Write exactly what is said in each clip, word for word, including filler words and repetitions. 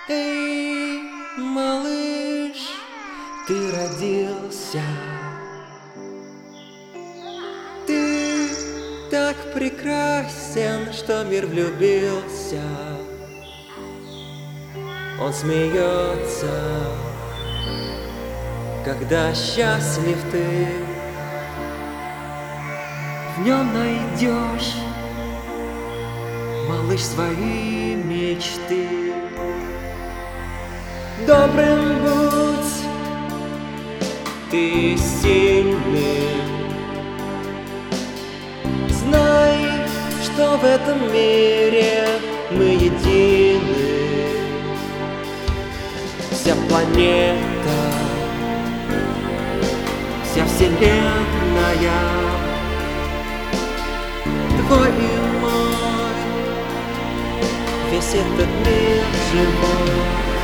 Эй, малыш, ты родился. Ты так прекрасен, что мир влюбился. Он смеется, когда счастлив ты. В нем найдешь, малыш, свои мечты. Добрым будь, ты сильным. Знай, что в этом мире мы едины. Вся планета, вся вселенная, твой и мой, весь этот мир живой.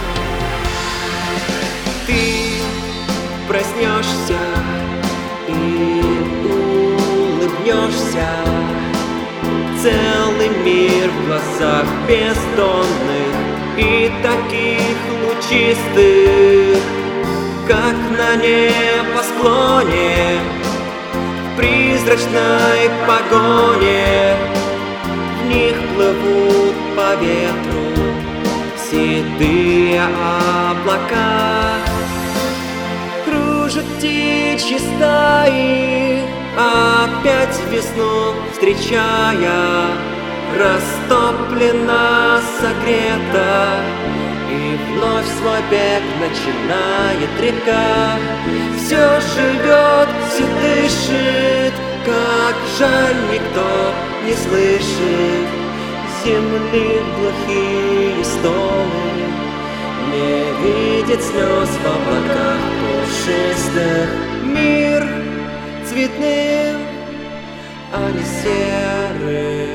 Ты проснешься и улыбнешься. Целый мир в глазах бездонных и таких лучистых, как на небосклоне, в призрачной погоне. В них плывут по ветру седые облака. Кружат птичьи стаи, опять весну встречая. Растоплена, согрета, и вновь свой бег начинает река. Все живет, все дышит, как жаль, никто не слышит. Земли глухие стоны, не видит слез в облаках пушистых. Мир цветным, а не серым.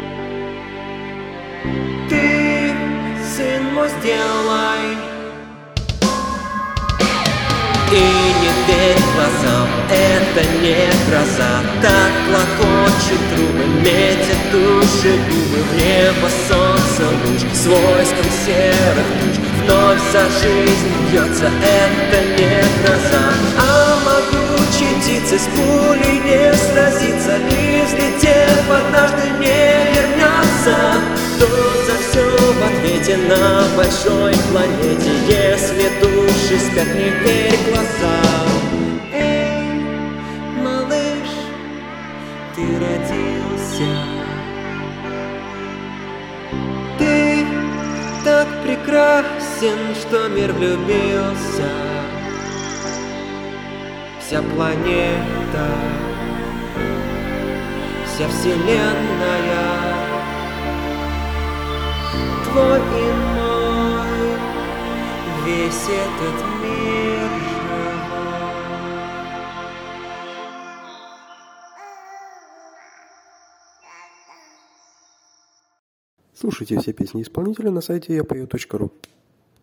Ты, сын мой, сделай. И не верь глазам, это не гроза. Так клокочет трубы, метит души губы. В небо солнце луч, свой сквозь серых туч. Вновь за жизнь бьется, это не гроза. А могучей птицей с пулей не сразится, и взлетев однажды не вернется. Кто за все в ответе на большой планете? Если души спят, не верь глазам. Эй, малыш, ты родился. Ты так прекрасен, что мир влюбился. Вся планета, вся вселенная, твой и мой, весь этот мир живой. Слушайте все песни исполнителя на сайте я пою точка ру.